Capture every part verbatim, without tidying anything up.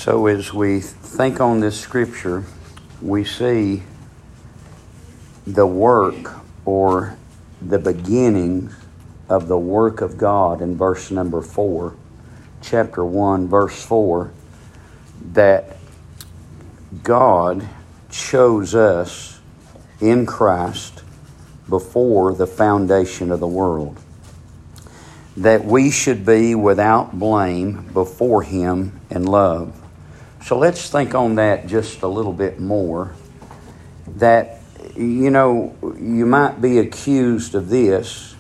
So as we think on this scripture, we see the work or the beginning of the work of God in verse number four, chapter one, verse four, that God chose us in Christ before the foundation of the world, that we should be without blame before Him in love. So let's think on that just a little bit more. That, you know, you might be accused of this,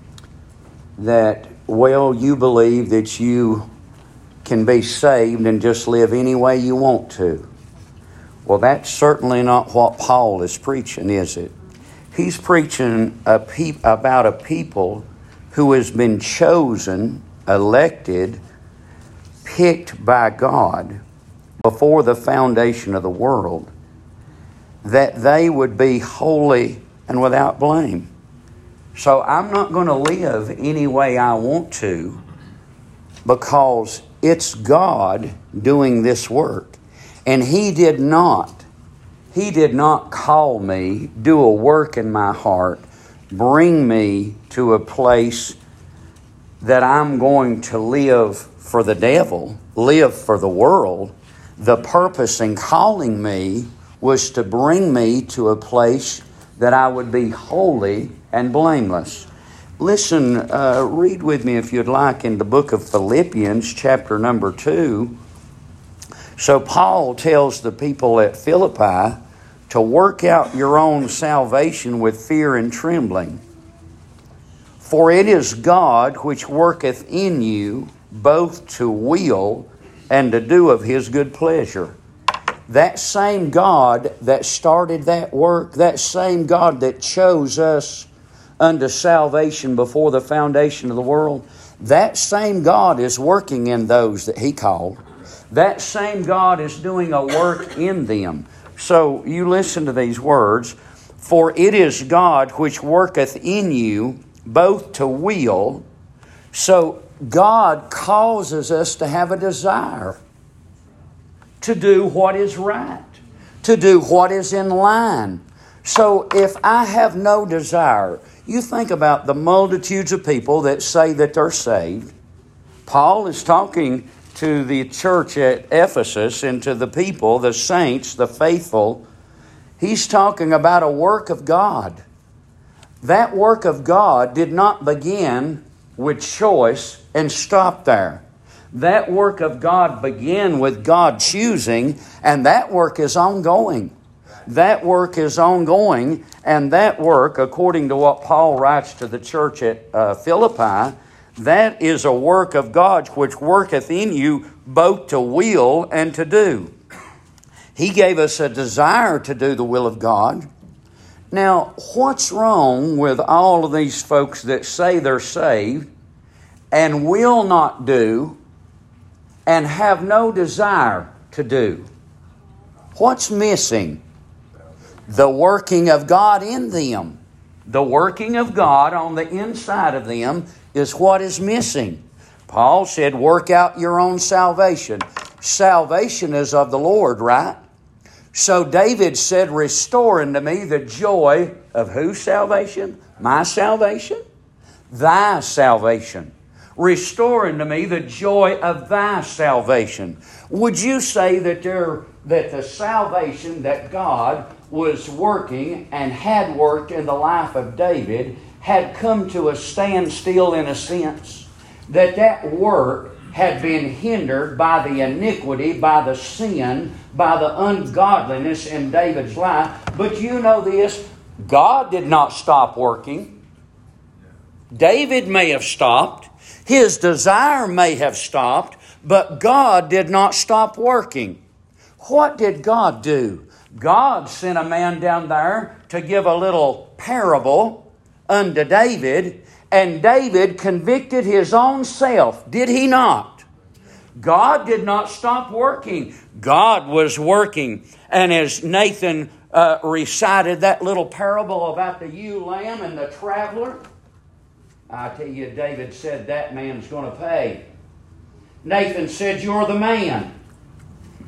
that, well, you believe that you can be saved and just live any way you want to. Well, that's certainly not what Paul is preaching, is it? He's preaching a pe- about a people who has been chosen, elected, picked by God before the foundation of the world, that they would be holy and without blame. So I'm not going to live any way I want to, because it's God doing this work. And He did not, He did not call me, do a work in my heart, bring me to a place that I'm going to live for the devil, live for the world. The purpose in calling me was to bring me to a place that I would be holy and blameless. Listen, uh, read with me if you'd like in the book of Philippians, chapter number two. So Paul tells the people at Philippi to work out your own salvation with fear and trembling. For it is God which worketh in you both to will and to do of His good pleasure. That same God that started that work, that same God that chose us unto salvation before the foundation of the world, that same God is working in those that He called. That same God is doing a work in them. So you listen to these words. For it is God which worketh in you both to will. So God causes us to have a desire to do what is right, to do what is in line. So if I have no desire, you think about the multitudes of people that say that they're saved. Paul is talking to the church at Ephesus and to the people, the saints, the faithful. He's talking about a work of God. That work of God did not begin with choice and stop there. That work of God began with God choosing, and that work is ongoing. That work is ongoing, and that work, according to what Paul writes to the church at uh, Philippi, that is a work of God which worketh in you both to will and to do. He gave us a desire to do the will of God. Now, what's wrong with all of these folks that say they're saved and will not do and have no desire to do? What's missing? The working of God in them. The working of God on the inside of them is what is missing. Paul said, work out your own salvation. Salvation is of the Lord, right? So David said, restore unto me the joy of whose salvation? My salvation? Thy salvation. Restore unto me the joy of thy salvation. Would you say that there that the salvation that God was working and had worked in the life of David had come to a standstill in a sense? That that work had been hindered by the iniquity, by the sin, by the ungodliness in David's life. But you know this, God did not stop working. David may have stopped. His desire may have stopped, but God did not stop working. What did God do? God sent a man down there to give a little parable unto David, and David convicted his own self, did he not? God did not stop working. God was working. And as Nathan uh, recited that little parable about the ewe lamb and the traveler, I tell you, David said, that man's going to pay. Nathan said, you're the man.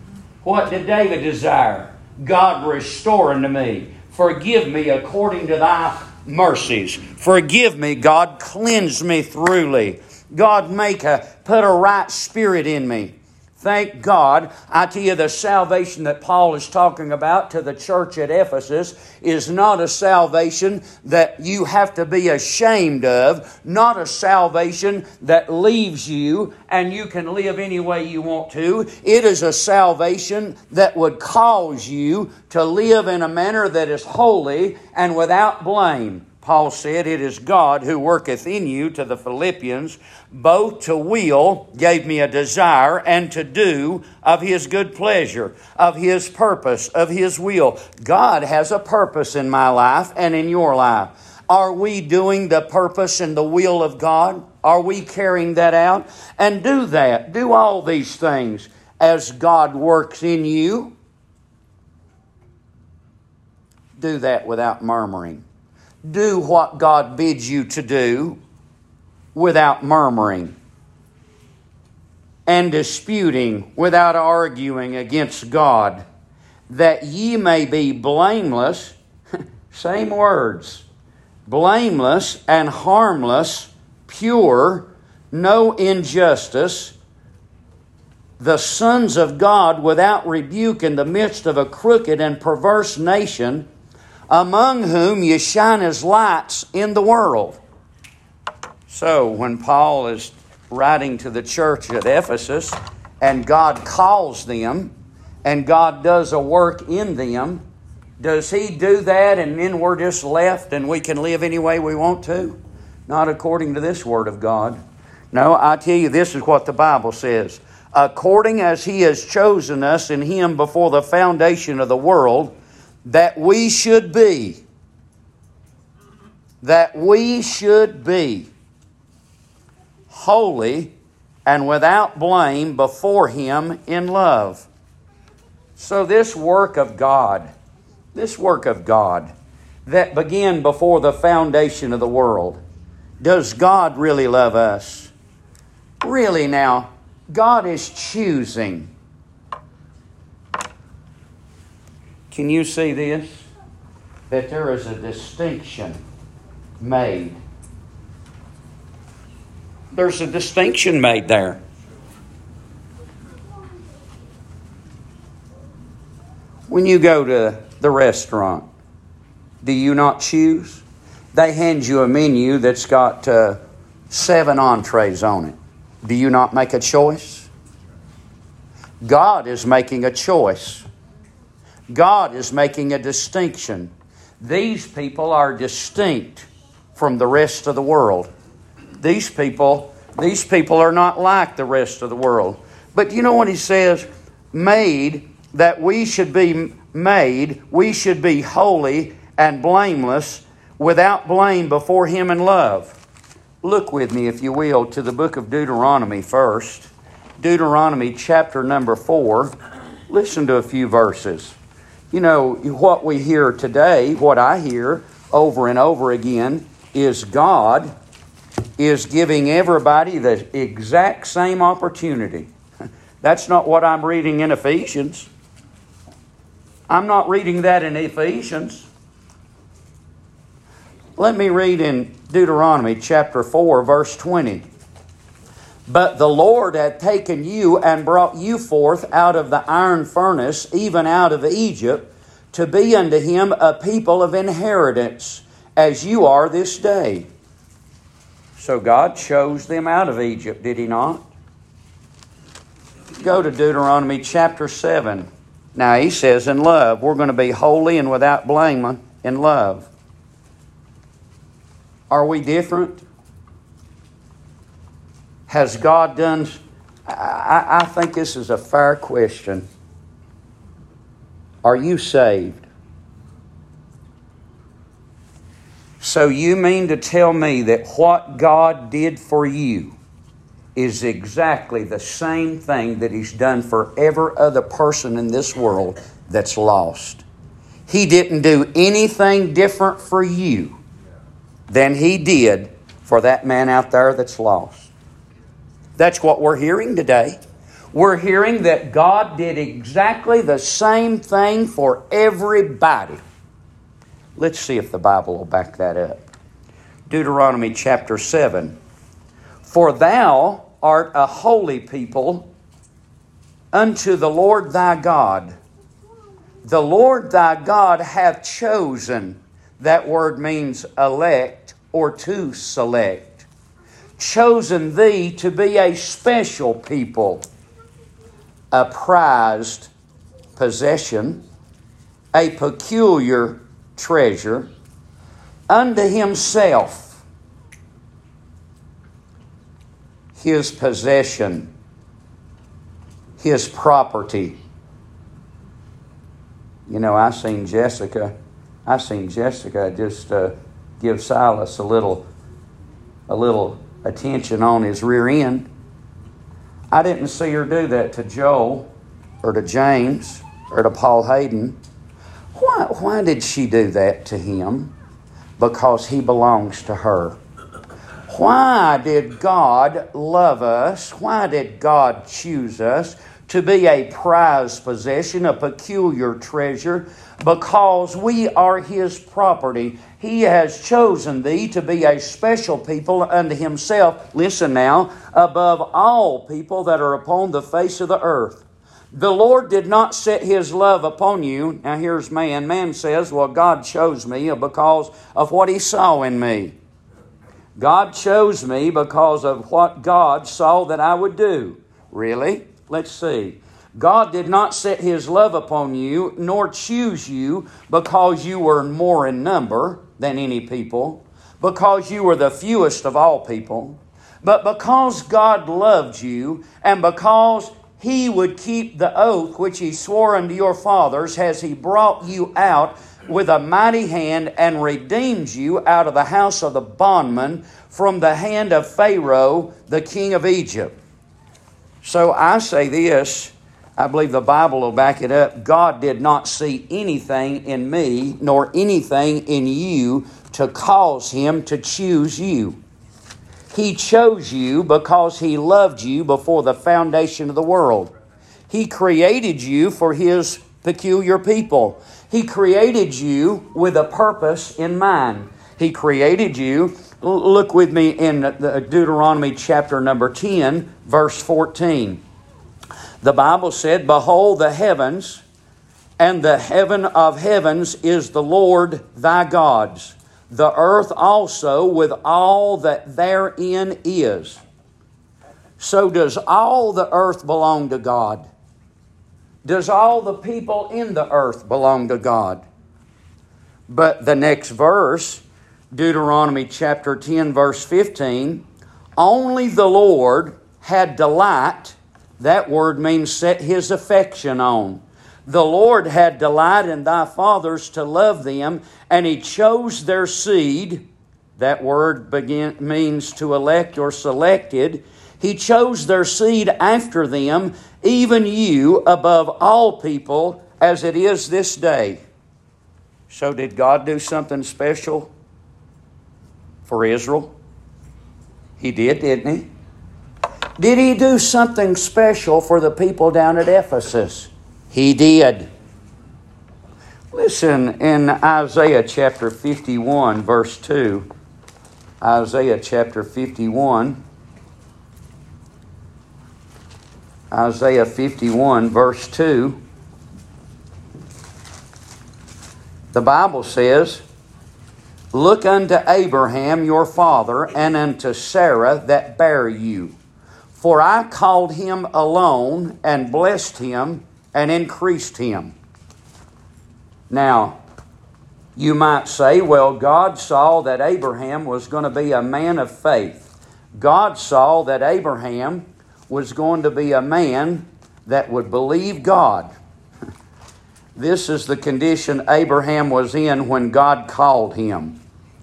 What did David desire? God, restore unto me. Forgive me according to thy mercies. Forgive me, God. Cleanse me thoroughly. God, make a, put a right spirit in me. Thank God. I tell you, the salvation that Paul is talking about to the church at Ephesus is not a salvation that you have to be ashamed of, not a salvation that leaves you and you can live any way you want to. It is a salvation that would cause you to live in a manner that is holy and without blame. Paul said, it is God who worketh in you, to the Philippians, both to will, gave me a desire, and to do of His good pleasure, of His purpose, of His will. God has a purpose in my life and in your life. Are we doing the purpose and the will of God? Are we carrying that out? And do that. Do all these things as God works in you. Do that without murmuring. Do what God bids you to do without murmuring and disputing, without arguing against God, that ye may be blameless, same words, blameless and harmless, pure, no injustice, the sons of God without rebuke in the midst of a crooked and perverse nation, among whom ye shine as lights in the world. So when Paul is writing to the church at Ephesus, and God calls them, and God does a work in them, does He do that and then we're just left and we can live any way we want to? Not according to this Word of God. No, I tell you, this is what the Bible says. According as He has chosen us in Him before the foundation of the world, that we should be, that we should be holy and without blame before Him in love. So this work of God, this work of God that began before the foundation of the world, does God really love us? Really now, God is choosing. Can you see this? That there is a distinction made. There's a distinction made there. When you go to the restaurant, do you not choose? They hand you a menu that's got uh, seven entrees on it. Do you not make a choice? God is making a choice. God is making a distinction. These people are distinct from the rest of the world. These people, these people are not like the rest of the world. But you know what He says? Made, that we should be made, we should be holy and blameless, without blame before Him in love. Look with me, if you will, to the book of Deuteronomy first. Deuteronomy chapter number four. Listen to a few verses. You know, what we hear today, what I hear over and over again, is God is giving everybody the exact same opportunity. That's not what I'm reading in Ephesians. I'm not reading that in Ephesians. Let me read in Deuteronomy chapter four, verse twenty. But the Lord hath taken you and brought you forth out of the iron furnace, even out of Egypt, to be unto Him a people of inheritance, as you are this day. So God chose them out of Egypt, did He not? Go to Deuteronomy chapter seven. Now He says in love, we're going to be holy and without blame in love. Are we different? Has God done... I, I think this is a fair question. Are you saved? So you mean to tell me that what God did for you is exactly the same thing that He's done for every other person in this world that's lost? He didn't do anything different for you than He did for that man out there that's lost. That's what we're hearing today. We're hearing that God did exactly the same thing for everybody. Let's see if the Bible will back that up. Deuteronomy chapter seven. For thou art a holy people unto the Lord thy God. The Lord thy God hath chosen. That word means elect or to select. Chosen thee to be a special people, a prized possession, a peculiar treasure, unto himself, his possession, his property. You know, I seen Jessica, I seen Jessica just uh, give Silas a little, a little attention on his rear end. I didn't see her do that to Joel or to James or to Paul Hayden. Why, why did she do that to him? Because he belongs to her. Why did God love us? Why did God choose us to be a prized possession, a peculiar treasure? Because we are His property. He has chosen thee to be a special people unto Himself. Listen now, above all people that are upon the face of the earth. The Lord did not set His love upon you. Now here's man. Man says, well, God chose me because of what He saw in me. God chose me because of what God saw that I would do. Really? Let's see. God did not set His love upon you, nor choose you because you were more in number than any people, because you were the fewest of all people, but because God loved you, and because He would keep the oath which He swore unto your fathers, has He brought you out with a mighty hand and redeemed you out of the house of the bondman from the hand of Pharaoh, the king of Egypt. So I say this, I believe the Bible will back it up. God did not see anything in me, nor anything in you to cause Him to choose you. He chose you because He loved you before the foundation of the world. He created you for His peculiar people. He created you with a purpose in mind. He created you. Look with me in Deuteronomy chapter number ten, verse fourteen. The Bible said, behold, the heavens and the heaven of heavens is the Lord thy God's. The earth also with all that therein is. So does all the earth belong to God? Does all the people in the earth belong to God? But the next verse, Deuteronomy chapter ten, verse fifteen, only the Lord had delight. That word means set His affection on. The Lord had delight in thy fathers to love them, and He chose their seed. That word begin, means to elect or selected. He chose their seed after them, even you above all people, as it is this day. So did God do something special for Israel? He did, didn't He? Did He do something special for the people down at Ephesus? He did. Listen, in Isaiah chapter fifty-one, verse two. Isaiah chapter fifty-one. Isaiah fifty-one, verse two. The Bible says, look unto Abraham your father, and unto Sarah that bare you. For I called him alone, and blessed him, and increased him. Now, you might say, well, God saw that Abraham was going to be a man of faith. God saw that Abraham was going to be a man that would believe God. This is the condition Abraham was in when God called him.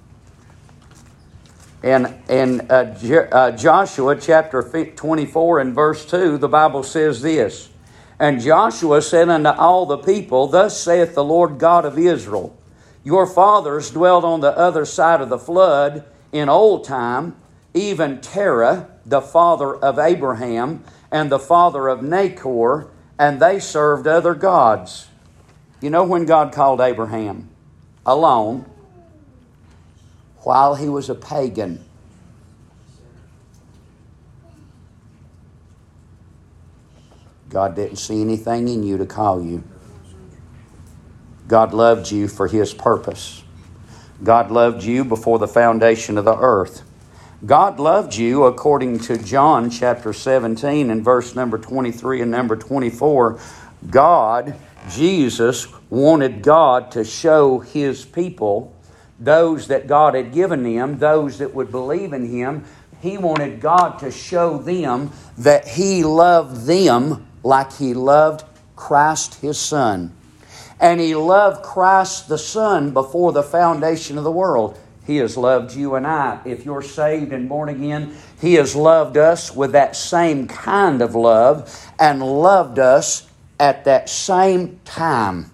And in uh, uh, Joshua chapter twenty-four and verse two, the Bible says this, and Joshua said unto all the people, thus saith the Lord God of Israel, your fathers dwelled on the other side of the flood in old time, even Terah, the father of Abraham, and the father of Nachor, and they served other gods. You know when God called Abraham alone while he was a pagan? God didn't see anything in you to call you. God loved you for His purpose. God loved you before the foundation of the earth. God loved you according to John chapter seventeen and verse number twenty-three and number twenty-four. God, Jesus, wanted God to show His people, those that God had given them, those that would believe in Him, He wanted God to show them that He loved them like He loved Christ His Son. And He loved Christ the Son before the foundation of the world. He has loved you and I. If you're saved and born again, He has loved us with that same kind of love and loved us at that same time.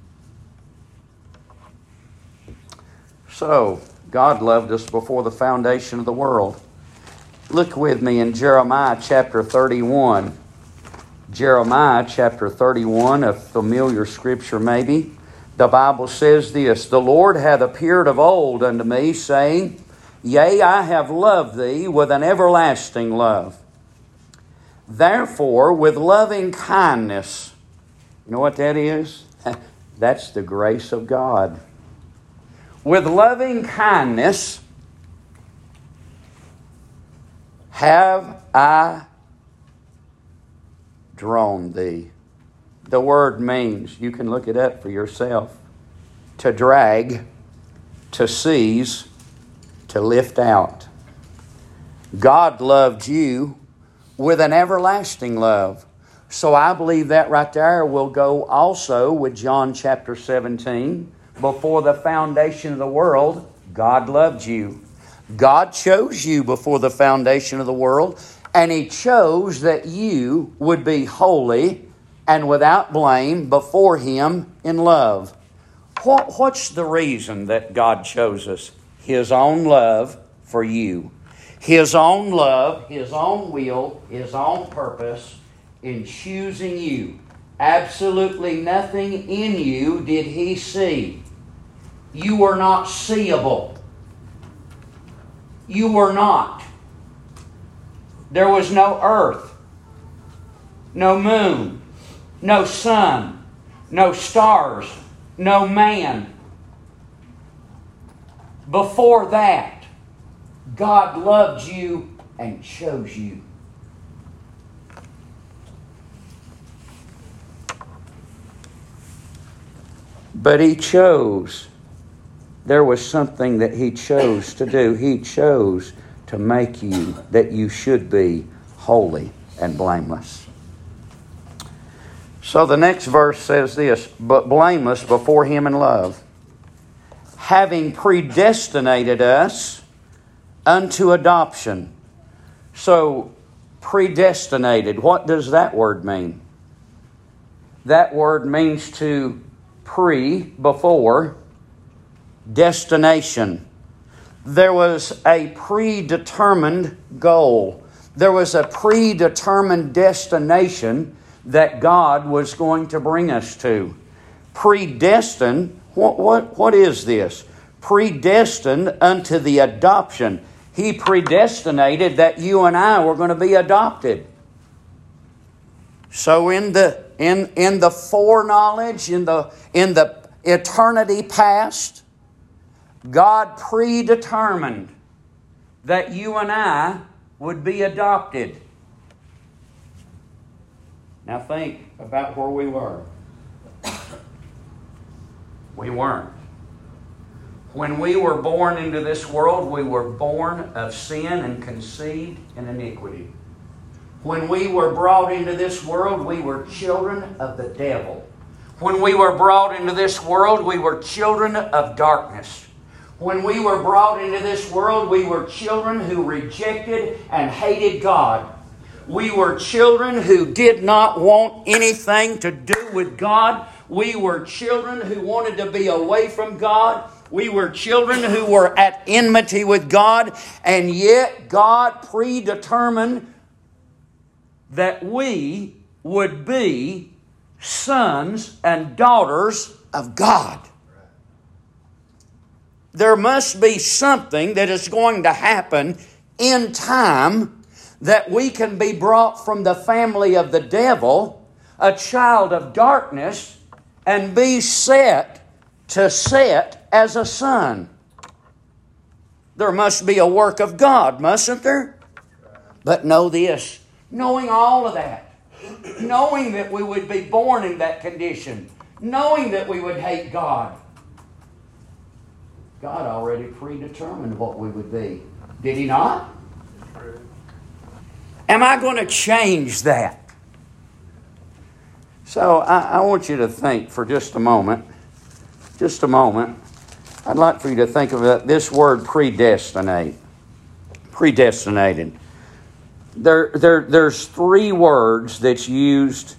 So, God loved us before the foundation of the world. Look with me in Jeremiah chapter thirty-one. Jeremiah chapter thirty-one, a familiar scripture maybe. The Bible says this, "The Lord hath appeared of old unto me, saying, Yea, I have loved thee with an everlasting love. Therefore, with loving kindness," you know what that is? That's the grace of God. "With loving kindness have I drawn thee." The word means, you can look it up for yourself, to drag, to seize, to lift out. God loved you with an everlasting love. So I believe that right there will go also with John chapter seventeen. Before the foundation of the world, God loved you. God chose you before the foundation of the world, and He chose that you would be holy and without blame before Him in love. What, what's the reason that God chose us? His own love for you. His own love, His own will, His own purpose in choosing you. Absolutely nothing in you did He see. You were not seeable. You were not. There was no earth, no moon, no sun, no stars, no man. Before that, God loved you and chose you. But He chose. There was something that He chose to do. He chose to make you that you should be holy and blameless. So the next verse says this, "But blameless before Him in love, having predestinated us unto adoption." So, predestinated, what does that word mean? That word means to pre, before, destination. There was a predetermined goal. There was a predetermined destination that God was going to bring us to. Predestined, what, what, what is this? Predestined unto the adoption. He predestinated that you and I were going to be adopted. So in the in in the foreknowledge, in the in the eternity past, God predetermined that you and I would be adopted. Now think about where we were. We weren't. When we were born into this world, we were born of sin and conceived in iniquity. When we were brought into this world, we were children of the devil. When we were brought into this world, we were children of darkness. When we were brought into this world, we were children who rejected and hated God. We were children who did not want anything to do with God. We were children who wanted to be away from God. We were children who were at enmity with God. And yet God predetermined that we would be sons and daughters of God. There must be something that is going to happen in time that we can be brought from the family of the devil, a child of darkness, and be set to set as a son. There must be a work of God, mustn't there? But know this, knowing all of that, knowing that we would be born in that condition, knowing that we would hate God, God already predetermined what we would be. Did He not? Am I going to change that? So I, I want you to think for just a moment, just a moment. I'd like for you to think of this word predestinate. Predestinated. There, there, there's three words that's used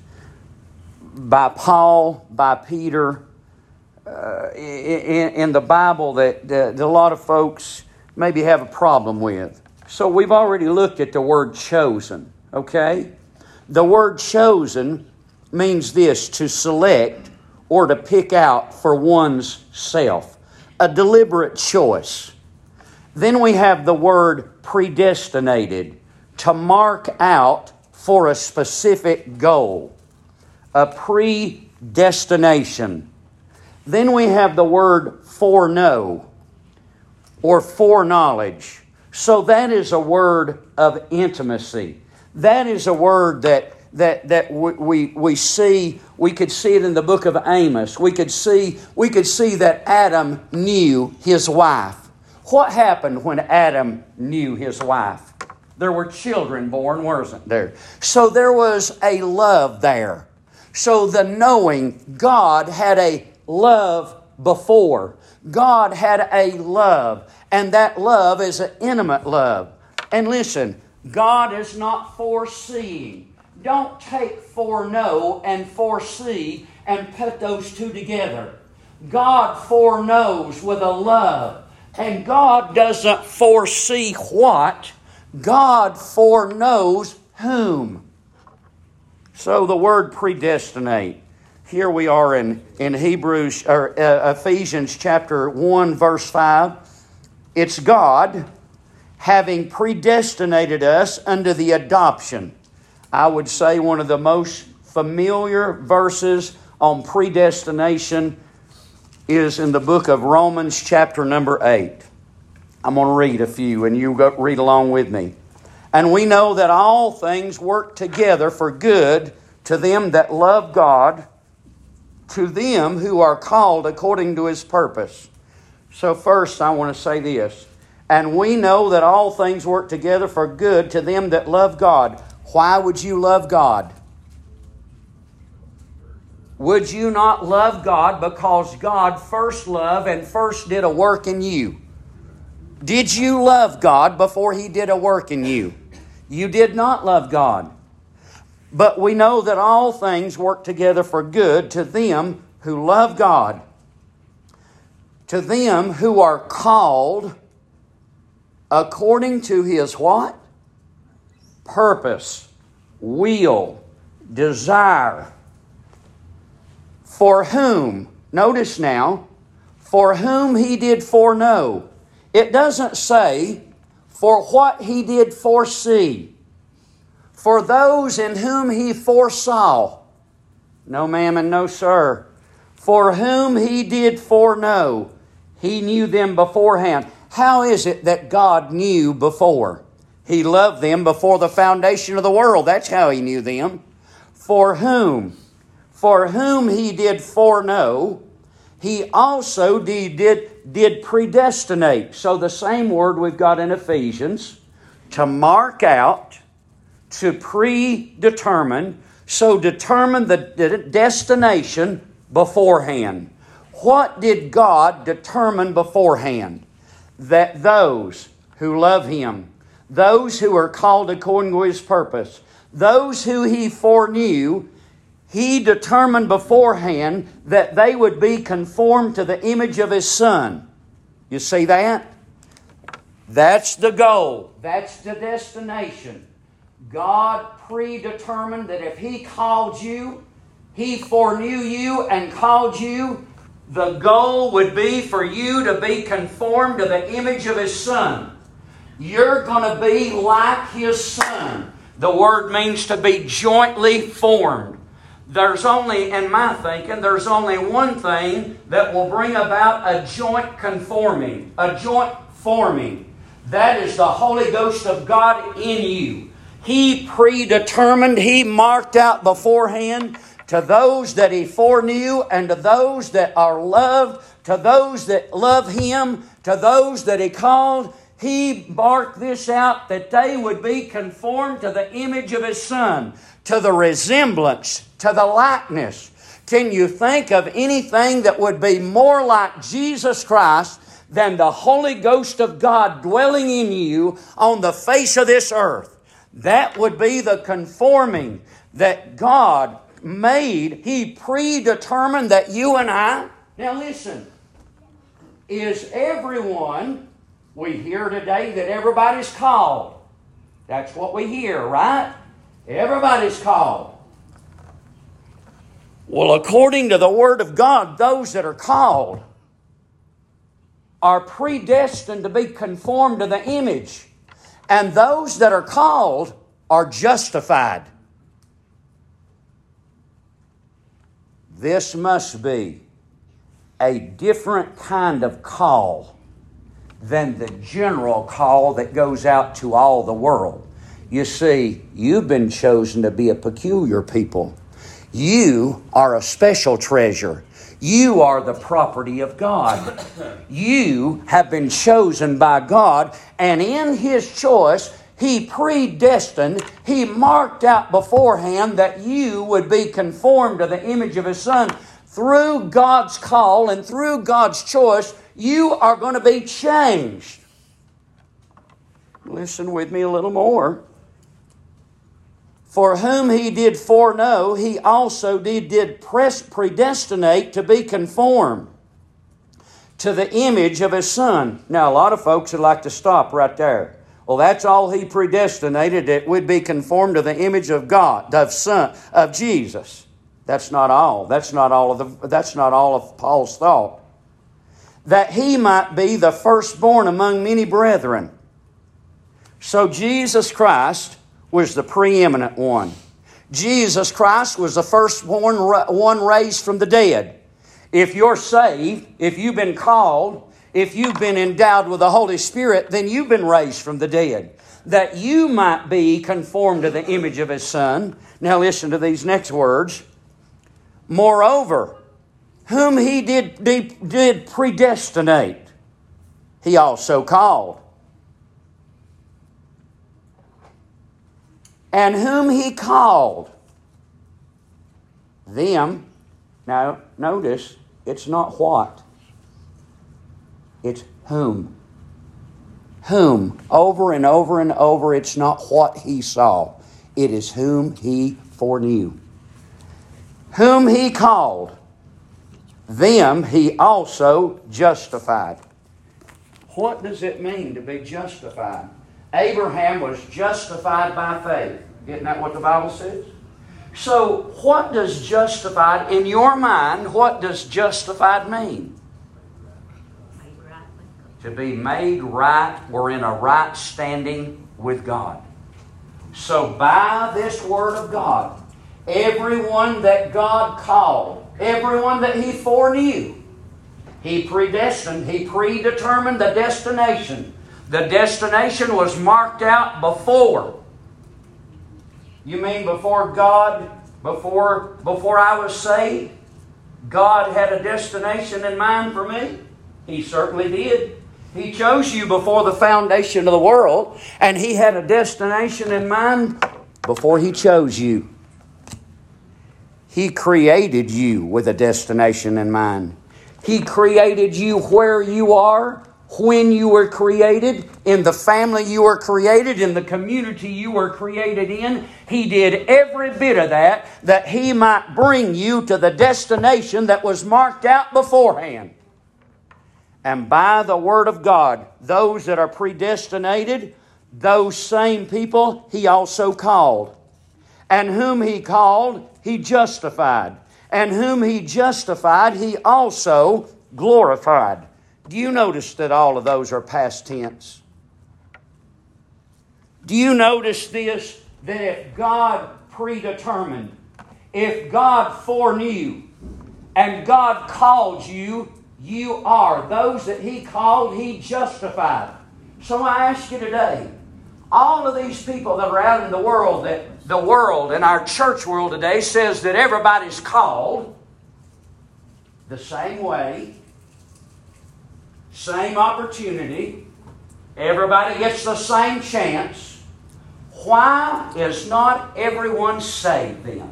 by Paul, by Peter, uh, in, in the Bible that, that a lot of folks maybe have a problem with. So we've already looked at the word chosen, okay? The word chosen means this, to select or to pick out for one's self. A deliberate choice. Then we have the word predestinated, to mark out for a specific goal. A predestination. Then we have the word foreknow or foreknowledge. So that is a word of intimacy. That is a word that that that we, we we see. We could see it in the book of Amos. We could see we could see that Adam knew his wife. What happened when Adam knew his wife? There were children born, wasn't there? So there was a love there. So the knowing, God had a love before. God had a love. And that love is an intimate love. And listen, God is not foreseeing. Don't take foreknow and foresee and put those two together. God foreknows with a love. And God doesn't foresee what? God foreknows whom. So the word predestinate. Here we are in, in Hebrews or uh, Ephesians chapter one verse five. It's God having predestinated us unto the adoption. I would say one of the most familiar verses on predestination is in the book of Romans chapter number eight. I'm going to read a few and you go read along with me. And we know that all things work together for good to them that love God, to them who are called according to His purpose. So first I want to say this. And we know that all things work together for good to them that love God. Why would you love God? Would you not love God because God first loved and first did a work in you? Did you love God before He did a work in you? You did not love God. But we know that all things work together for good to them who love God. To them who are called according to His what? Purpose, will, desire. For whom, notice now, for whom He did foreknow. It doesn't say for what He did foresee. For those in whom He foresaw. No ma'am and no sir. For whom He did foreknow. He knew them beforehand. How is it that God knew before? He loved them before the foundation of the world. That's how He knew them. For whom? For whom He did foreknow, He also did, did, did predestinate. So the same word we've got in Ephesians, to mark out, to predetermine, so determine the destination beforehand. What did God determine beforehand? That those who love Him, those who are called according to His purpose, those who He foreknew, He determined beforehand that they would be conformed to the image of His Son. You see that? That's the goal. That's the destination. God predetermined that if He called you, He foreknew you and called you, the goal would be for you to be conformed to the image of His Son. You're going to be like His Son. The word means to be jointly formed. There's only, in my thinking, there's only one thing that will bring about a joint conforming, a joint forming. That is the Holy Ghost of God in you. He predetermined, He marked out beforehand to those that He foreknew and to those that are loved, to those that love Him, to those that He called. He marked this out that they would be conformed to the image of His Son, to the resemblance, to the likeness. Can you think of anything that would be more like Jesus Christ than the Holy Ghost of God dwelling in you on the face of this earth? That would be the conforming that God made. He predetermined that you and I... Now listen, is everyone... We hear today that everybody's called. That's what we hear, right? Everybody's called. Well, according to the Word of God, those that are called are predestined to be conformed to the image. And those that are called are justified. This must be a different kind of call than the general call that goes out to all the world. You see, you've been chosen to be a peculiar people. You are a special treasure. You are the property of God. You have been chosen by God, and in His choice, He predestined, He marked out beforehand that you would be conformed to the image of His Son. Through God's call and through God's choice, you are going to be changed. Listen with me a little more. For whom He did foreknow, He also did, did predestinate to be conformed to the image of His Son. Now, a lot of folks would like to stop right there. Well, that's all He predestinated, that we'd be conformed to the image of God, of Son, of Jesus. That's not all. That's not all of the, that's not all of Paul's thought. That He might be the firstborn among many brethren. So Jesus Christ was the preeminent one. Jesus Christ was the firstborn one raised from the dead. If you're saved, if you've been called, if you've been endowed with the Holy Spirit, then you've been raised from the dead. That you might be conformed to the image of His Son. Now listen to these next words. Moreover, whom He did, did, did predestinate, He also called. And whom He called, them, now notice, it's not what, it's whom. Whom, over and over and over, it's not what He saw. It is whom He foreknew. Whom He called, them He also justified. What does it mean to be justified? Abraham was justified by faith. Isn't that what the Bible says? So, what does justified, in your mind, what does justified mean? To be made right, or in a right standing with God. So, by this Word of God, everyone that God called, everyone that He foreknew, He predestined, He predetermined the destination. The destination was marked out before. You mean before God, before, before I was saved, God had a destination in mind for me? He certainly did. He chose you before the foundation of the world, and He had a destination in mind before He chose you. He created you with a destination in mind. He created you where you are, when you were created, in the family you were created, in the community you were created in. He did every bit of that, that He might bring you to the destination that was marked out beforehand. And by the Word of God, those that are predestinated, those same people He also called. And whom He called, He justified. And whom He justified, He also glorified. Do you notice that all of those are past tense? Do you notice this? That if God predetermined, if God foreknew, and God called you, you are. Those that He called, He justified. So I ask you today, all of these people that are out in the world, that the world and our church world today says that everybody's called the same way, same opportunity, everybody gets the same chance. Why is not everyone saved then?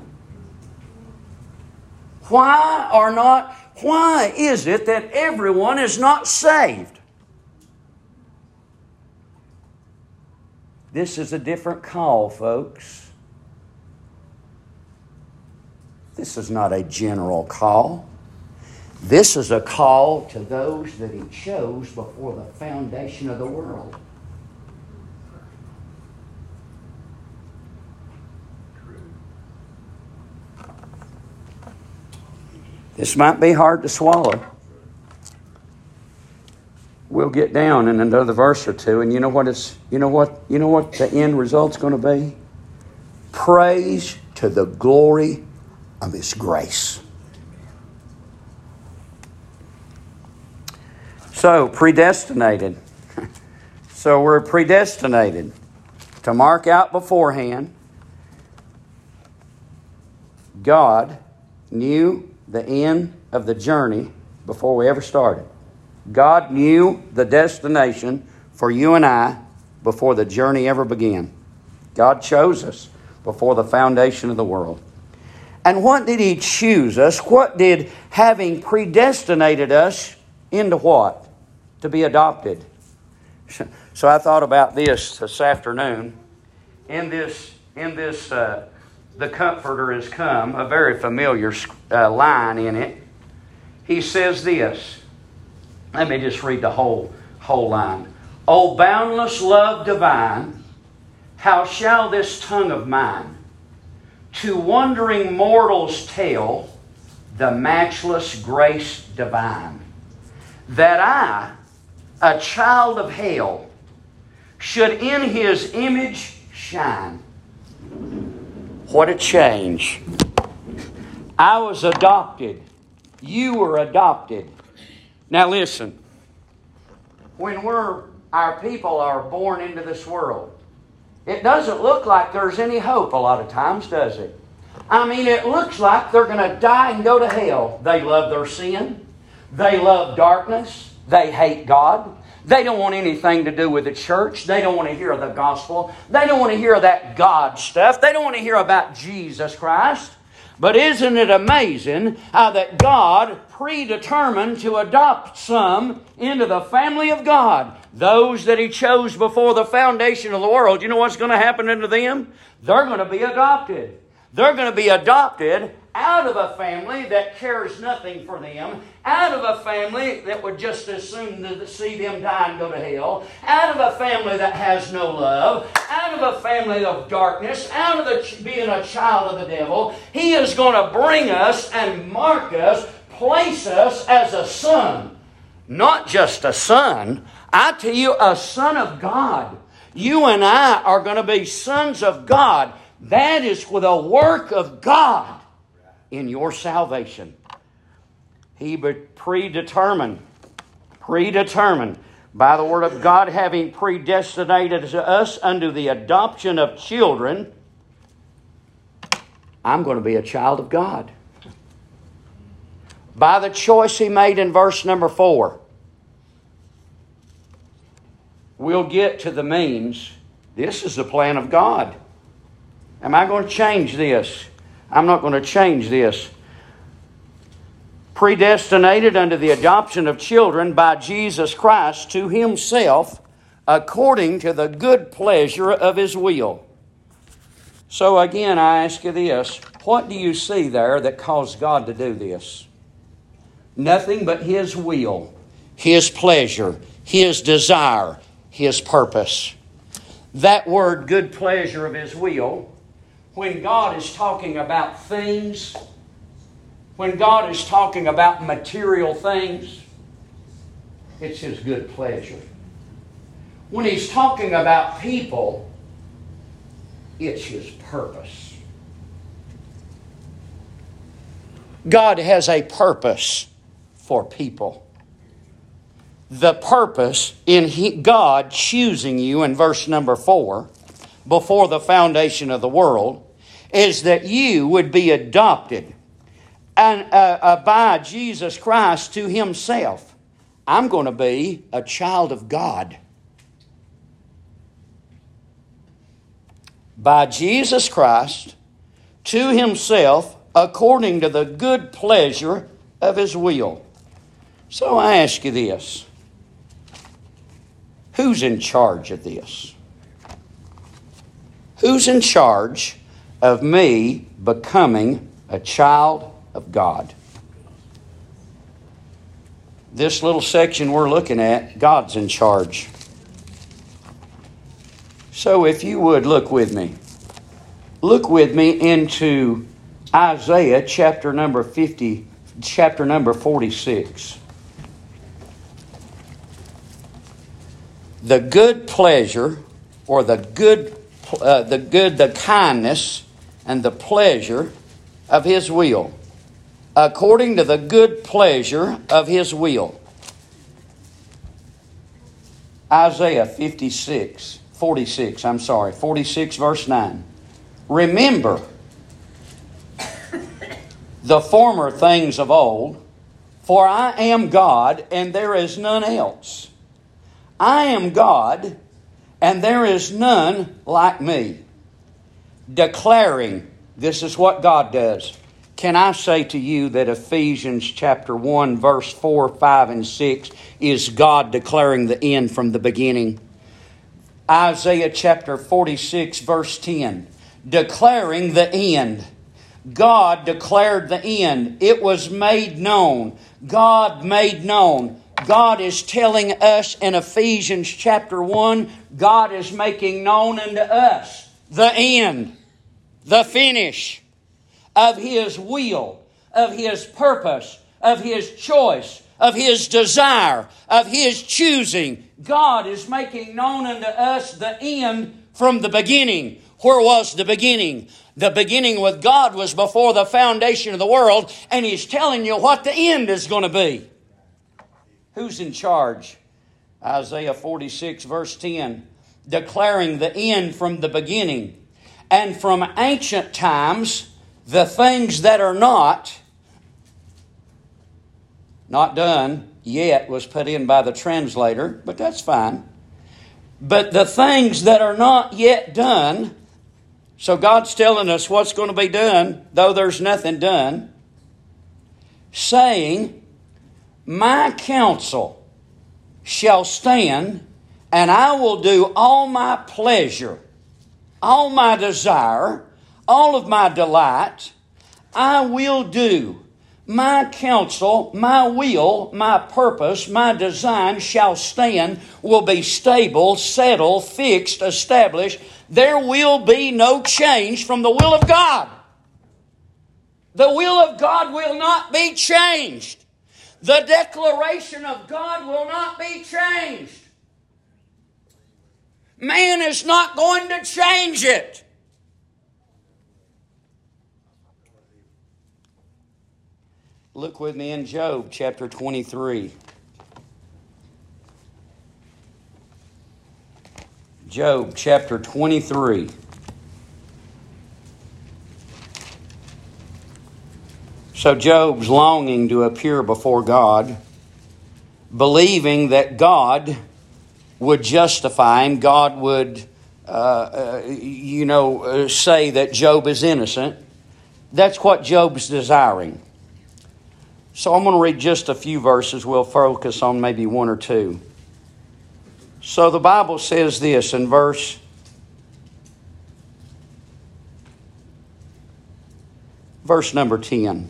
Why are not, why is it that everyone is not saved? This is a different call, folks. This is not a general call. This is a call to those that He chose before the foundation of the world. This might be hard to swallow. We'll get down in another verse or two, and you know what it's you know what you know what the end result's going to be? Praise to the glory of His grace. So, predestinated. So we're predestinated to mark out beforehand. God knew the end of the journey before we ever started. God knew the destination for you and I before the journey ever began. God chose us before the foundation of the world. And what did He choose us? What did having predestinated us into what? To be adopted. So I thought about this this afternoon. In this, in this, uh, the Comforter has come, a very familiar uh, line in it. He says this. Let me just read the whole, whole line. O boundless love divine, how shall this tongue of mine to wondering mortals tell the matchless grace divine, that I, a child of hell, should in His image shine. What a change. I was adopted. You were adopted. Now listen. When we're, our people are born into this world, it doesn't look like there's any hope a lot of times, does it? I mean, it looks like they're going to die and go to hell. They love their sin. They love darkness. They hate God. They don't want anything to do with the church. They don't want to hear the gospel. They don't want to hear that God stuff. They don't want to hear about Jesus Christ. But isn't it amazing how that God predetermined to adopt some into the family of God? Those that He chose before the foundation of the world. You know what's going to happen to them? They're going to be adopted. They're going to be adopted out of a family that cares nothing for them, out of a family that would just as soon see them die and go to hell, out of a family that has no love, out of a family of darkness, out of the, being a child of the devil. He is going to bring us and mark us, place us as a son. Not just a son, I tell you, a son of God. You and I are going to be sons of God. That is for the work of God in your salvation. He predetermined, predetermined by the Word of God, having predestinated us unto the adoption of children. I'm going to be a child of God. By the choice He made in verse number four. We'll get to the means. This is the plan of God. Am I going to change this? I'm not going to change this. Predestinated unto the adoption of children by Jesus Christ to Himself, according to the good pleasure of His will. So again, I ask you this. What do you see there that caused God to do this? Nothing but His will, His pleasure, His desire, His purpose. that word, good pleasure of His will, when God is talking about things, when God is talking about material things, it's His good pleasure. When He's talking about people, it's His purpose. God has a purpose for people. The purpose in he, God choosing you in verse number four, before the foundation of the world, is that you would be adopted and uh, uh, by Jesus Christ to Himself. I'm going to be a child of God. By Jesus Christ to Himself, according to the good pleasure of His will. So I ask you this. Who's in charge of this? Who's in charge of me becoming a child of God? This little section we're looking at, God's in charge. So if you would look with me. Look with me into Isaiah chapter number fifty, chapter number forty-six. The good pleasure, or the good, uh, the good, the kindness, and the pleasure of His will, according to the good pleasure of His will. Isaiah fifty-six, forty-six. I'm sorry, forty-six, verse nine. Remember the former things of old, for I am God, and there is none else. I am God, and there is none like me. Declaring, this is what God does. Can I say to you that Ephesians chapter one, verse four, five, and six is God declaring the end from the beginning? Isaiah chapter forty-six, verse ten, declaring the end. God declared the end. It was made known. God made known. God is telling us in Ephesians chapter one, God is making known unto us the end, the finish of His will, of His purpose, of His choice, of His desire, of His choosing. God is making known unto us the end from the beginning. Where was the beginning? The beginning with God was before the foundation of the world, and He's telling you what the end is going to be. Who's in charge? Isaiah forty-six, verse ten, declaring the end from the beginning. And from ancient times, the things that are not, not done yet was put in by the translator, but that's fine. But the things that are not yet done, so God's telling us what's going to be done, though there's nothing done, saying, my counsel shall stand, and I will do all my pleasure, all my desire, all of my delight. I will do. My counsel, my will, my purpose, my design shall stand, will be stable, settled, fixed, established. There will be no change from the will of God. The will of God will not be changed. The declaration of God will not be changed. Man is not going to change it. Look with me in Job chapter twenty-three. Job chapter twenty-three. So Job's longing to appear before God, believing that God would justify him. God would, uh, uh, you know, uh, say that Job is innocent. That's what Job's desiring. So I'm going to read just a few verses. We'll focus on maybe one or two. So the Bible says this in verse verse number ten.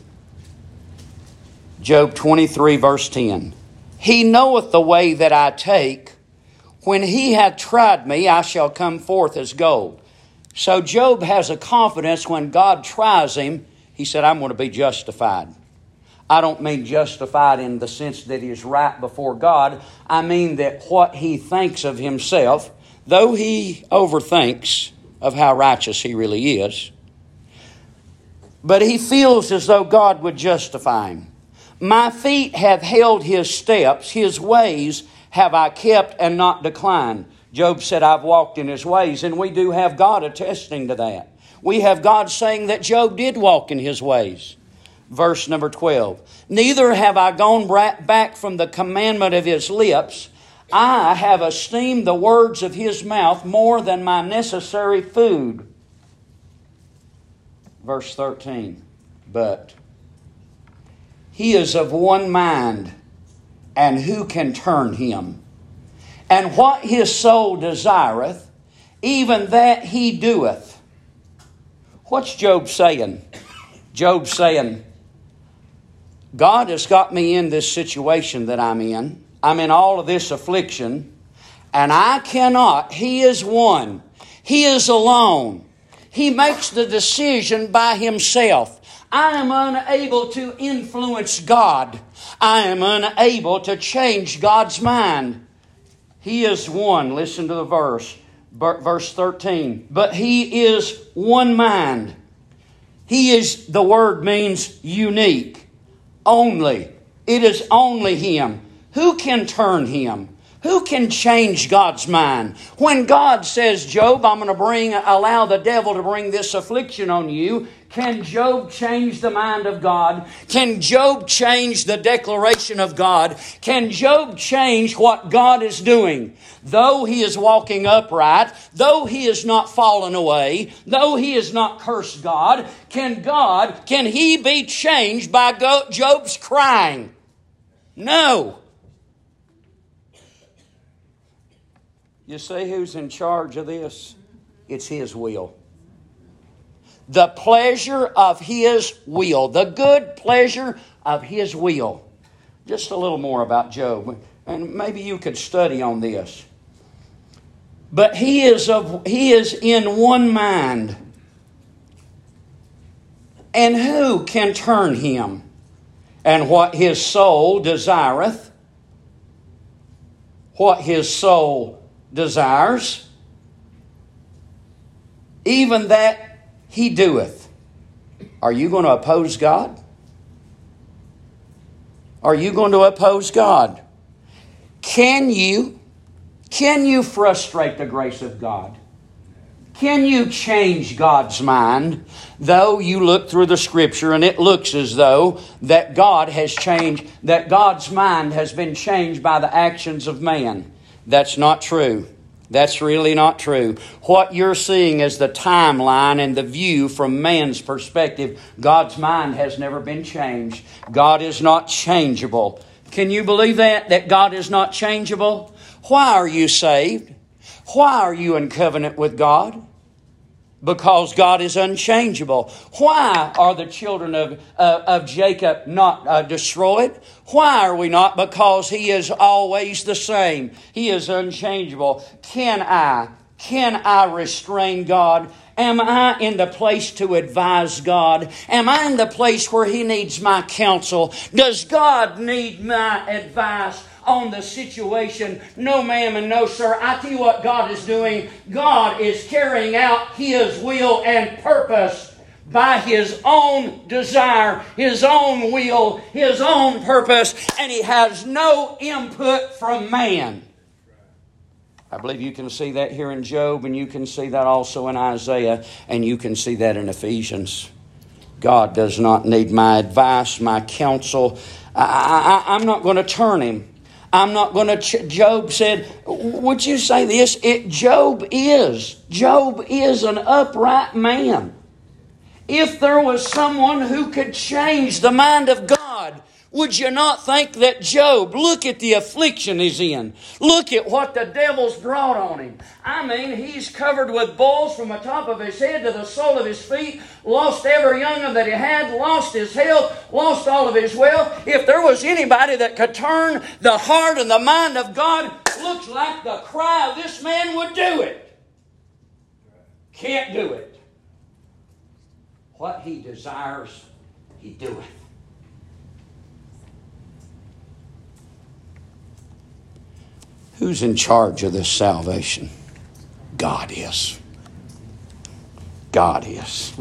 Job twenty-three, verse ten. He knoweth the way that I take. When he hath tried me, I shall come forth as gold. So Job has a confidence when God tries him. He said, I'm going to be justified. I don't mean justified in the sense that he is right before God. I mean that what he thinks of himself, though he overthinks of how righteous he really is, but he feels as though God would justify him. My feet have held his steps, his ways have I kept and not declined. Job said, I've walked in his ways, and we do have God attesting to that. We have God saying that Job did walk in his ways. Verse number twelve. Neither have I gone back from the commandment of his lips. I have esteemed the words of his mouth more than my necessary food. Verse thirteen. But he is of one mind, and who can turn him? And what his soul desireth, even that he doeth. What's Job saying? Job saying, God has got me in this situation that I'm in. I'm in all of this affliction, and I cannot. He is one. He is alone. He makes the decision by himself. I am unable to influence God. I am unable to change God's mind. He is one. Listen to the verse. Verse thirteen. But he is one mind. He is, the word means unique. Only. It is only him. Who can turn him? Who can change God's mind? When God says, Job, I'm going to bring, allow the devil to bring this affliction on you, can Job change the mind of God? Can Job change the declaration of God? Can Job change what God is doing? Though he is walking upright, though he is not fallen away, though he is not cursed God, can God, can he be changed by Job's crying? No. You see who's in charge of this? It's his will. The pleasure of his will. The good pleasure of his will. Just a little more about Job. And maybe you could study on this. But he is of he is in one mind. And who can turn him? And what his soul desireth, what his soul desires, even that he doeth. Are you going to oppose God? Are you going to oppose God? Can you, can you frustrate the grace of God? Can you change God's mind? Though you look through the Scripture and it looks as though that God has changed, that God's mind has been changed by the actions of man. That's not true. That's really not true. What you're seeing is the timeline and the view from man's perspective. God's mind has never been changed. God is not changeable. Can you believe that? That God is not changeable? Why are you saved? Why are you in covenant with God? Because God is unchangeable. Why are the children of, uh, of Jacob not uh, destroyed? Why are we not? Because He is always the same. He is unchangeable. Can I, can I restrain God? Am I in the place to advise God? Am I in the place where He needs my counsel? Does God need my advice on the situation? No, ma'am, and no, sir. I tell you what God is doing. God is carrying out His will and purpose by His own desire, His own will, His own purpose, and He has no input from man. I believe you can see that here in Job, and you can see that also in Isaiah, and you can see that in Ephesians. God does not need my advice, my counsel. I, I, I'm not going to turn Him. I'm not going to... Ch- Job said, would you say this? It, Job is. Job is an upright man. If there was someone who could change the mind of God, would you not think that Job, look at the affliction he's in. Look at what the devil's brought on him. I mean, he's covered with boils from the top of his head to the sole of his feet, lost every young one that he had, lost his health, lost all of his wealth. If there was anybody that could turn the heart and the mind of God, look looks like the cry of this man would do it. Can't do it. What He desires, He doeth. Who's in charge of this salvation? God is. God is.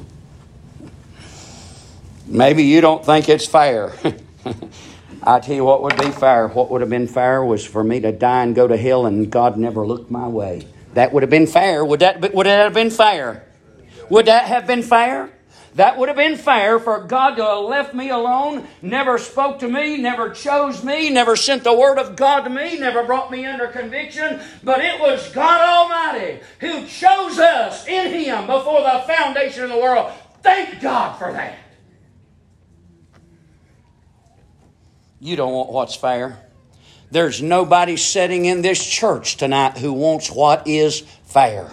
Maybe you don't think it's fair. I tell you what would be fair. What would have been fair was for me to die and go to hell and God never looked my way. That would have been fair. Would that, would that have been fair? Would that have been fair? That would have been fair for God to have left me alone, never spoke to me, never chose me, never sent the Word of God to me, never brought me under conviction. But it was God Almighty who chose us in Him before the foundation of the world. Thank God for that. You don't want what's fair. There's nobody sitting in this church tonight who wants what is fair.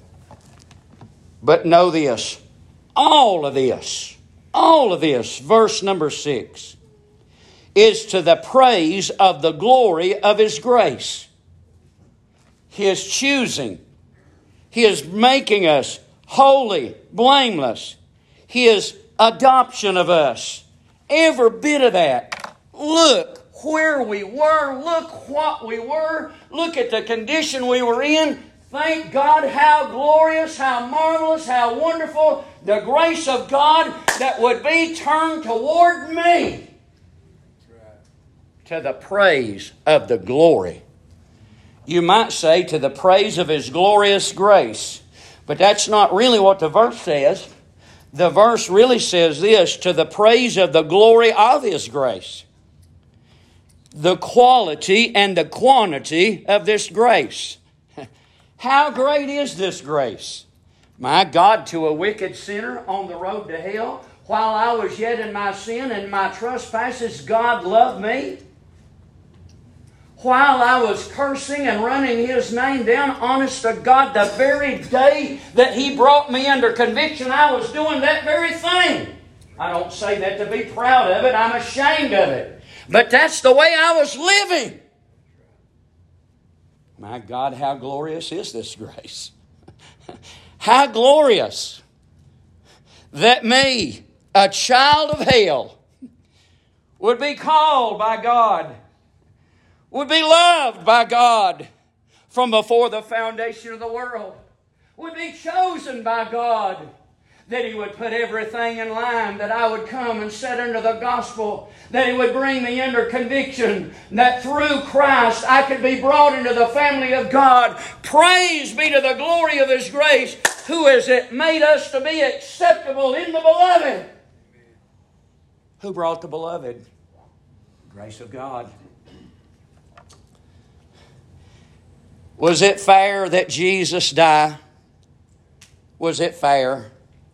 But know this. All of this, all of this, verse number six, is to the praise of the glory of His grace. His choosing, His making us holy, blameless, His adoption of us. Every bit of that. Look where we were. Look what we were. Look at the condition we were in. Thank God, how glorious, how marvelous, how wonderful the grace of God that would be turned toward me. To the praise of the glory. You might say to the praise of His glorious grace. But that's not really what the verse says. The verse really says this, to the praise of the glory of His grace. The quality and the quantity of this grace. How great is this grace? My God, to a wicked sinner on the road to hell, while I was yet in my sin and my trespasses, God loved me. While I was cursing and running His name down, honest to God, the very day that He brought me under conviction, I was doing that very thing. I don't say that to be proud of it. I'm ashamed of it. But that's the way I was living. My God, how glorious is this grace. How glorious that me, a child of hell, would be called by God, would be loved by God from before the foundation of the world, would be chosen by God, that He would put everything in line, that I would come and sit under the gospel, that He would bring me under conviction, that through Christ I could be brought into the family of God. Praise be to the glory of His grace, who has it made us to be acceptable in the Beloved. Who brought the Beloved? Grace of God. Was it fair that Jesus die? Was it fair?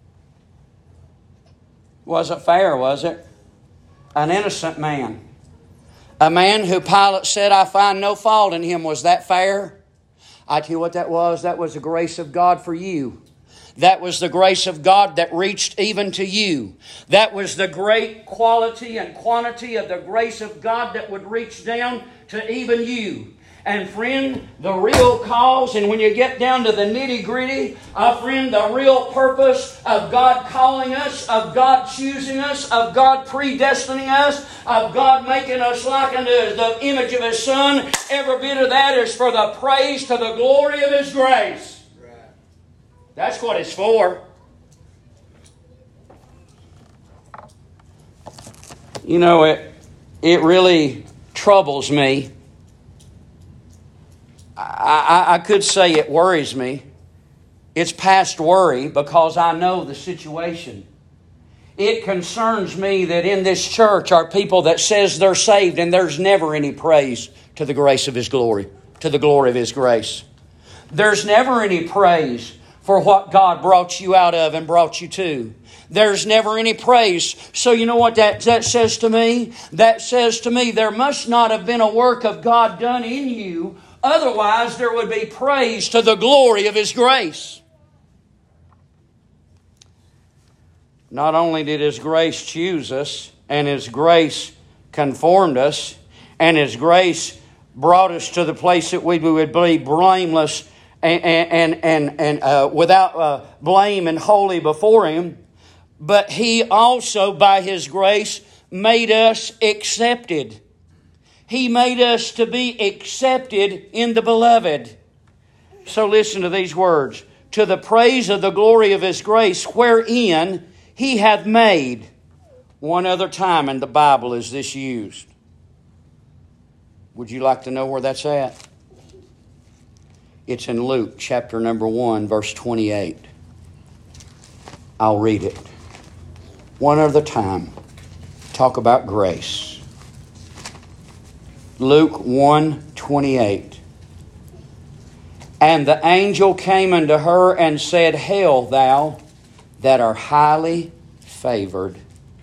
Wasn't fair, was it? An innocent man. A man who Pilate said, I find no fault in him. Was that fair? I tell you what that was. That was the grace of God for you. That was the grace of God that reached even to you. That was the great quality and quantity of the grace of God that would reach down to even you. And friend, the real cause, and when you get down to the nitty-gritty, uh, friend, the real purpose of God calling us, of God choosing us, of God predestining us, of God making us like unto the image of His Son, every bit of that is for the praise to the glory of His grace. Right. That's what it's for. You know, it, it really troubles me. I, I could say it worries me. It's past worry because I know the situation. It concerns me that in this church are people that says they're saved and there's never any praise to the grace of His glory, to the glory of His grace. There's never any praise for what God brought you out of and brought you to. There's never any praise. So you know what that, that says to me? That says to me there must not have been a work of God done in you. Otherwise, there would be praise to the glory of His grace. Not only did His grace choose us, and His grace conformed us, and His grace brought us to the place that we would be blameless and, and, and, and uh, without uh, blame and holy before Him. But He also, by His grace, made us accepted. He made us to be accepted in the Beloved. So listen to these words. To the praise of the glory of His grace, wherein He hath made. One other time in the Bible is this used. Would you like to know where that's at? It's in Luke chapter number one, verse twenty-eight. I'll read it. One other time. Talk about grace. Luke one twenty-eight. And the angel came unto her and said, Hail, thou that art highly favored.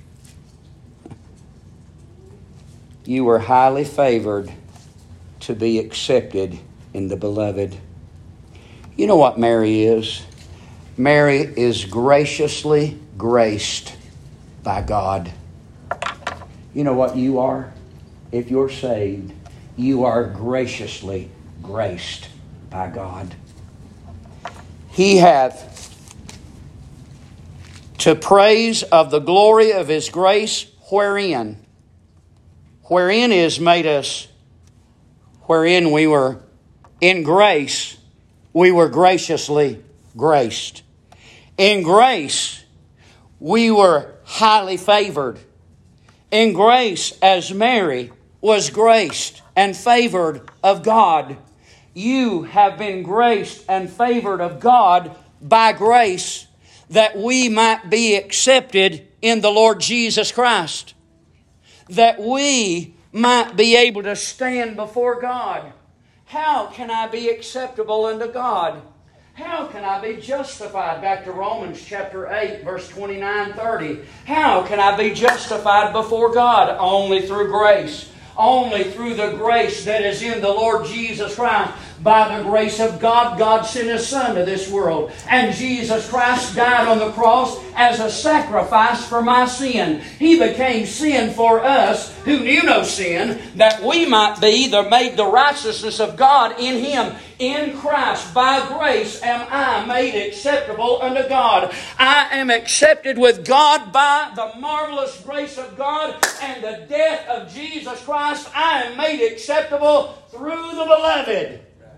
You are highly favored to be accepted in the Beloved. You know what Mary is? Mary is graciously graced by God. You know what you are? If you're saved, you are graciously graced by God. He hath to praise of the glory of His grace, wherein, wherein is made us, wherein we were in grace, we were graciously graced. In grace, we were highly favored. In grace, as Mary was graced and favored of God, you have been graced and favored of God by grace, that we might be accepted in the Lord Jesus Christ. That we might be able to stand before God. How can I be acceptable unto God? How can I be justified? Back to Romans chapter eight, verse twenty-nine, thirty. How can I be justified before God? Only through grace. Only through the grace that is in the Lord Jesus Christ. By the grace of God, God sent His Son to this world. And Jesus Christ died on the cross as a sacrifice for my sin. He became sin for us who knew no sin, that we might be the, made the righteousness of God in Him. In Christ, by grace, am I made acceptable unto God. I am accepted with God by the marvelous grace of God and the death of Jesus Christ. I am made acceptable through the Beloved.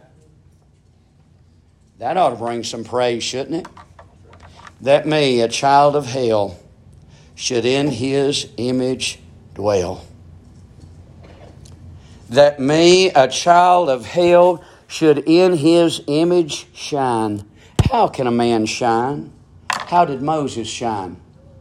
That ought to bring some praise, shouldn't it? That me, a child of hell, should in His image dwell. That me, a child of hell, should in His image shine. How can a man shine? How did Moses shine?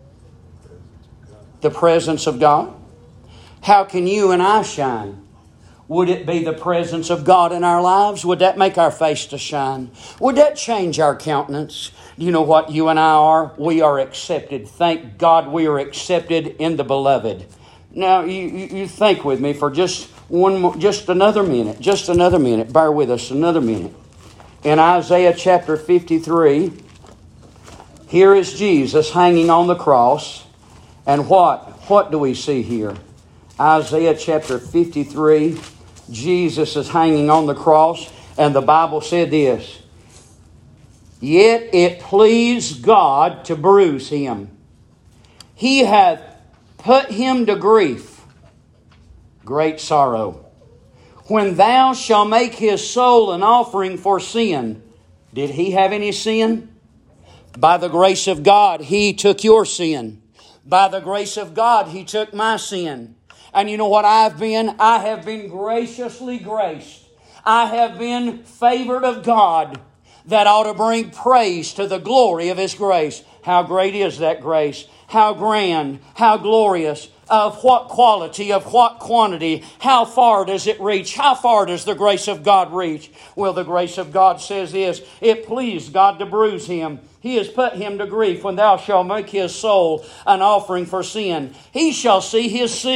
The presence of God. How can you and I shine? Would it be the presence of God in our lives? Would that make our face to shine? Would that change our countenance? You know what you and I are? We are accepted. Thank God we are accepted in the Beloved. Now, you, you think with me for just one more, just another minute. Just another minute. Bear with us another minute. In Isaiah chapter fifty-three, here is Jesus hanging on the cross. And what? What do we see here? Isaiah chapter fifty-three, Jesus is hanging on the cross, and the Bible said this, Yet it pleased God to bruise Him. He hath put Him to grief, great sorrow. When thou shalt make His soul an offering for sin. Did He have any sin? By the grace of God, He took your sin. By the grace of God, He took my sin. And you know what I've been? I have been graciously graced. I have been favored of God. That ought to bring praise to the glory of His grace. How great is that grace? How grand, how glorious, of what quality, of what quantity, how far does it reach? How far does the grace of God reach? Well, the grace of God says this, it pleased God to bruise Him. He has put Him to grief when thou shalt make His soul an offering for sin. He shall see His seed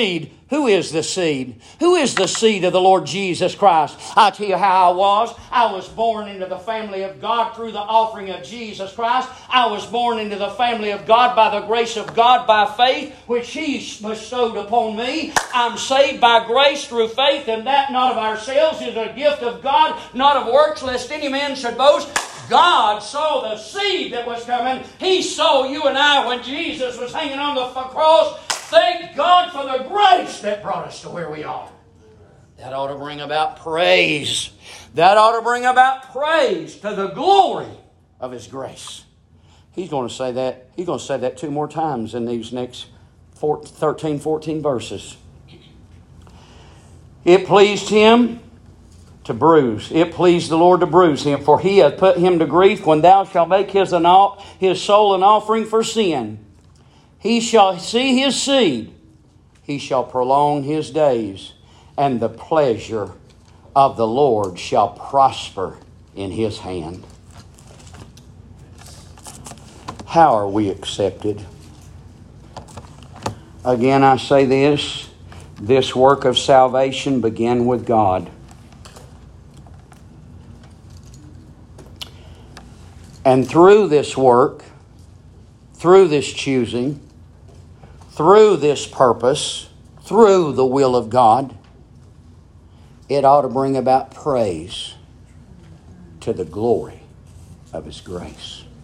Who is the seed? Who is the seed of the Lord Jesus Christ? I'll tell you how I was. I was born into the family of God through the offering of Jesus Christ. I was born into the family of God by the grace of God by faith, which He bestowed upon me. I'm saved by grace through faith, and that not of ourselves is a gift of God, not of works, lest any man should boast. God saw the seed that was coming. He saw you and I when Jesus was hanging on the cross. Thank God for the grace that brought us to where we are. That ought to bring about praise. That ought to bring about praise to the glory of His grace. He's going to say that. He's going to say that two more times in these next thirteen, fourteen verses. It pleased Him to bruise. It pleased the Lord to bruise him, for He hath put him to grief. When thou shalt make his, an, his soul an offering for sin, he shall see his seed. He shall prolong his days, and the pleasure of the Lord shall prosper in His hand. How are we accepted? Again, I say this. This work of salvation began with God. And through this work, through this choosing, through this purpose, through the will of God, it ought to bring about praise to the glory of His grace.